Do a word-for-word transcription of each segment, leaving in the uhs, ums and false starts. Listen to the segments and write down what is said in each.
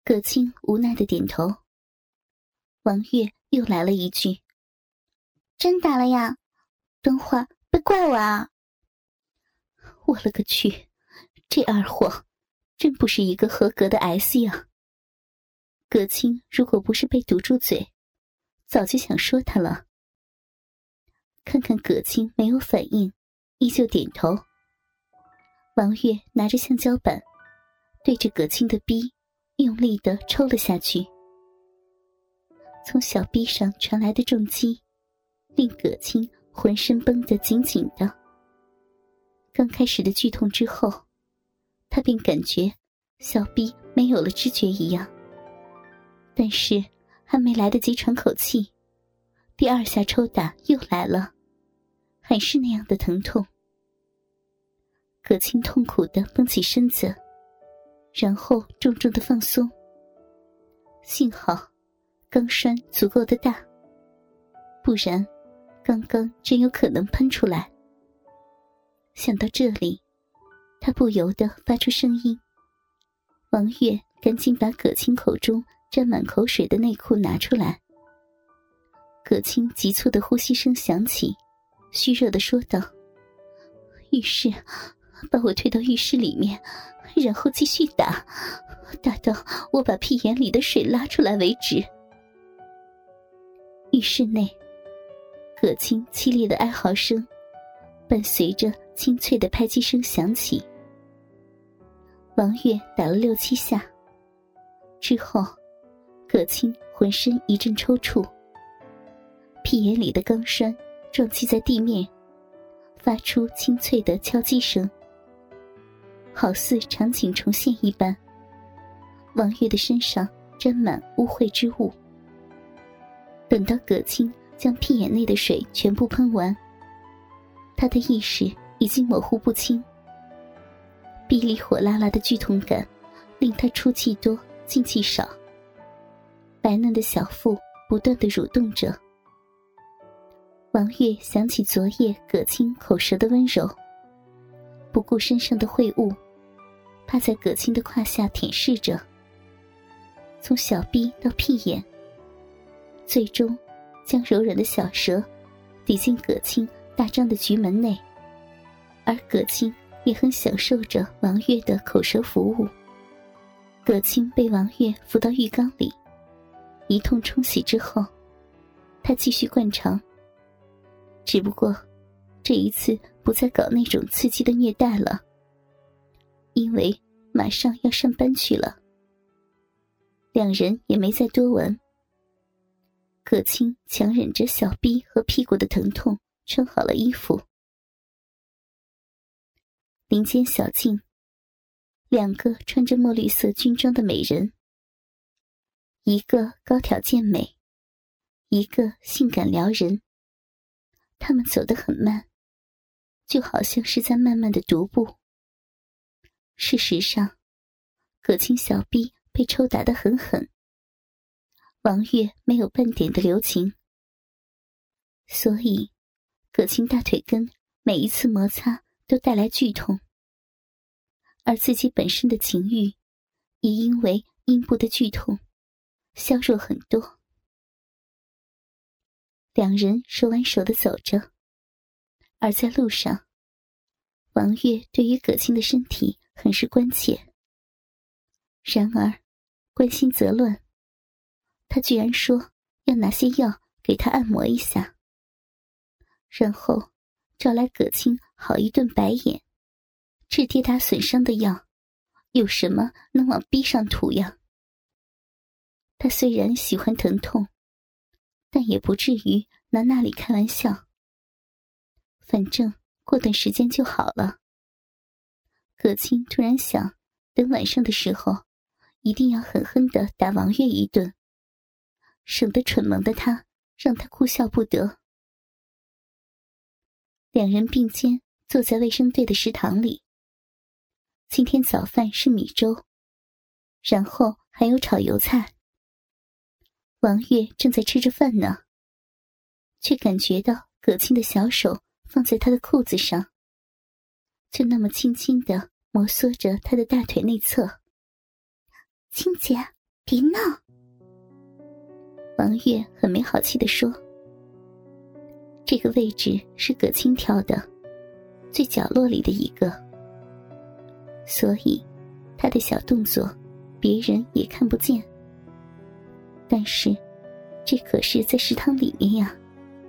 葛青无奈的点头。王月又来了一句：真打了呀？等会儿别怪我啊。我了个去，这二货真不是一个合格的 S 呀。葛青如果不是被堵住嘴，早就想说他了。看看葛青没有反应，依旧点头。王月拿着橡胶板对着葛青的逼用力地抽了下去。从小臂上传来的重击令葛青浑身绷得紧紧的。刚开始的剧痛之后，他便感觉小臂没有了知觉一样，但是还没来得及喘口气，第二下抽打又来了，还是那样的疼痛。葛青痛苦地绷起身子，然后重重地放松。幸好钢栓足够的大，不然刚刚真有可能喷出来。想到这里，他不由得发出声音。王月赶紧把葛青口中沾满口水的内裤拿出来。葛青急促的呼吸声响起，虚弱地说道：浴室，把我推到浴室里面，然后继续打，打到我把屁眼里的水拉出来为止。浴室内，葛青凄厉的哀嚎声伴随着清脆的拍击声响起。王月打了六七下之后，葛青浑身一阵抽搐，屁眼里的钢栓撞击在地面，发出清脆的敲击声，好似场景重现一般。王月的身上沾满污秽之物。等到葛青将屁眼内的水全部喷完，他的意识已经模糊不清。逼里火辣辣的剧痛感令他出气多进气少，白嫩的小腹不断地蠕动着。王月想起昨夜葛青口舌的温柔，不顾身上的秽物，趴在葛青的胯下舔舐着，从小臂到屁眼，最终将柔软的小舌抵进葛青大张的菊门内，而葛青也很享受着王月的口舌服务。葛青被王月扶到浴缸里，一通冲洗之后，他继续灌肠，只不过这一次不再搞那种刺激的虐待了，因为马上要上班去了。两人也没再多闻。葛青强忍着小臂和屁股的疼痛，穿好了衣服。林间小径，两个穿着墨绿色军装的美人，一个高挑健美，一个性感撩人。他们走得很慢，就好像是在慢慢的踱步。事实上，葛青小臂被抽打得很狠，王月没有半点的留情，所以葛青大腿根每一次摩擦都带来剧痛，而自己本身的情欲也因为阴部的剧痛削弱很多。两人手挽手地走着，而在路上，王月对于葛青的身体很是关切。然而关心则乱，他居然说要拿些药给他按摩一下，然后招来葛青好一顿白眼。治跌打损伤的药有什么能往逼上涂呀？他虽然喜欢疼痛，但也不至于拿那里开玩笑。反正过段时间就好了。葛青突然想，等晚上的时候一定要狠狠地打王月一顿，省得蠢萌的他让他哭笑不得。两人并肩坐在卫生队的食堂里。今天早饭是米粥，然后还有炒油菜。王月正在吃着饭呢，却感觉到葛青的小手放在他的裤子上，就那么轻轻地摩挲着他的大腿内侧。青姐， 别闹！王月很没好气地说。这个位置是葛青挑的，最角落里的一个，所以他的小动作别人也看不见。但是这可是在食堂里面呀。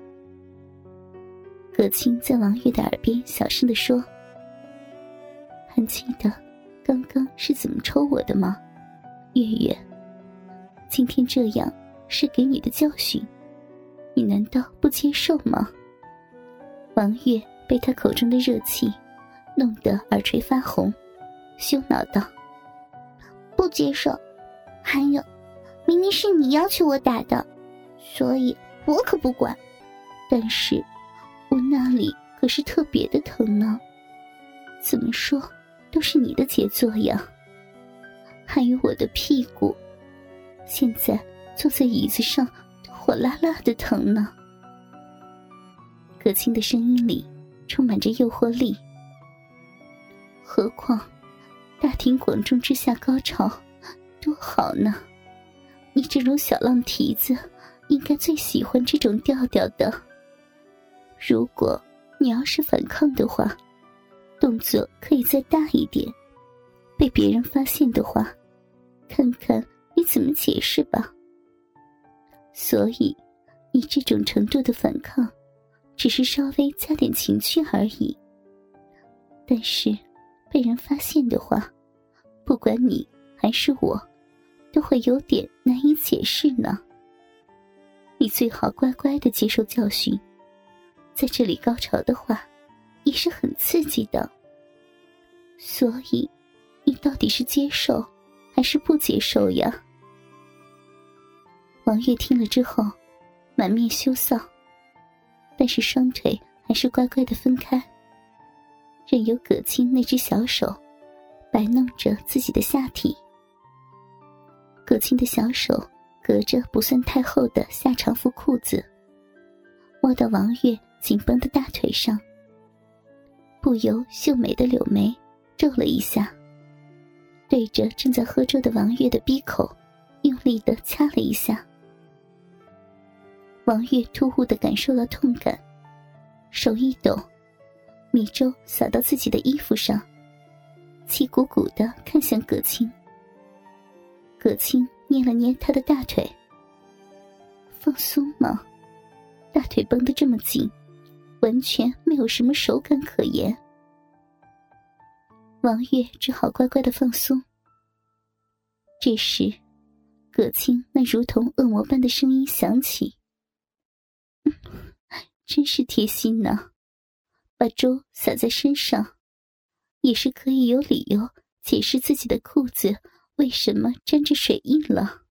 葛青在王月的耳边小声地说，还记得刚刚是怎么抽我的吗？月月，今天这样是给你的教训，你难道不接受吗？王月被他口中的热气弄得耳垂发红，羞恼道，不接受，还有明明是你要求我打的，所以我可不管，但是我那里可是特别的疼呢，怎么说都是你的杰作呀。还有我的屁股，现在坐在椅子上都火辣辣的疼呢。葛青的声音里充满着诱惑力，何况大庭广众之下高潮多好呢，你这种小浪蹄子应该最喜欢这种调调的。如果你要是反抗的话，动作可以再大一点，被别人发现的话，看看你怎么解释吧。所以你这种程度的反抗只是稍微加点情趣而已，但是被人发现的话，不管你还是我都会有点难以解释呢。你最好乖乖地接受教训，在这里高潮的话也是很刺激的，所以你到底是接受还是不接受呀？王月听了之后满面羞臊，但是双腿还是乖乖地分开，任由葛青那只小手摆弄着自己的下体。葛青的小手隔着不算太厚的下长服裤子，摸到王月紧绷的大腿上，不由秀美的柳眉皱了一下，对着正在喝粥的王月的鼻口用力地掐了一下。王月突兀地感受到痛感，手一抖，米粥洒到自己的衣服上，气鼓鼓地看向葛青。葛青捏了捏他的大腿，放松吗？大腿绷得这么紧，完全没有什么手感可言。王月只好乖乖地放松。这时葛青那如同恶魔般的声音响起，真是贴心呢，把粥洒在身上也是可以有理由解释自己的裤子为什么沾着水印了。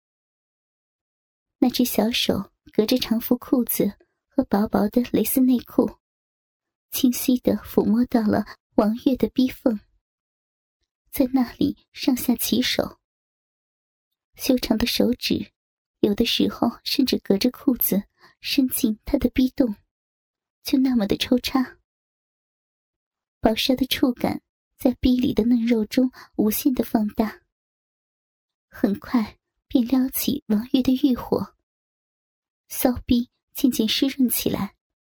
那只小手隔着长服裤子和薄薄的蕾丝内裤，清晰地抚摸到了王月的逼缝，在那里上下其手。修长的手指有的时候甚至隔着裤子伸进他的逼洞，就那么的抽插。薄纱的触感在逼里的嫩肉中无限的放大，很快便撩起王月的欲火，骚逼渐渐湿润起来。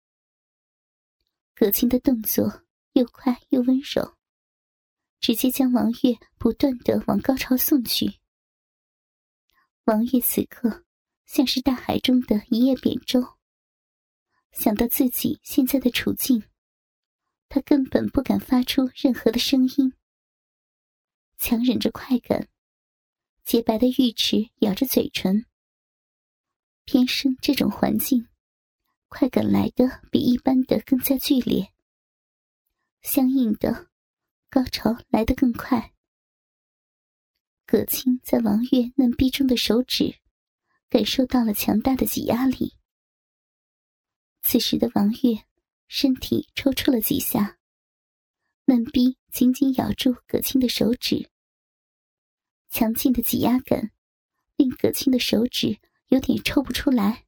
葛青的动作又快又温柔，直接将王月不断地往高潮送去。王月此刻像是大海中的一叶扁舟，想到自己现在的处境，他根本不敢发出任何的声音，强忍着快感，洁白的玉齿咬着嘴唇。天生这种环境，快感来得比一般的更加剧烈，相应的高潮来得更快。葛青在王月嫩逼中的手指感受到了强大的挤压力。此时的王月身体抽搐了几下，嫩逼紧紧咬住葛青的手指，强劲的挤压感令葛青的手指有点抽不出来。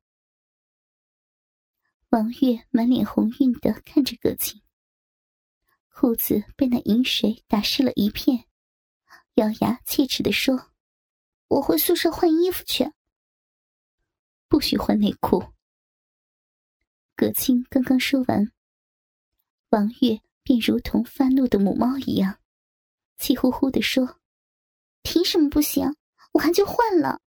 王月满脸红晕地看着葛青，裤子被那饮水打湿了一片，咬牙切齿地说： 我回宿舍换衣服去。不许换内裤。葛青刚刚说完，王月便如同发怒的母猫一样，气呼呼地说：凭什么不行？我还就换了。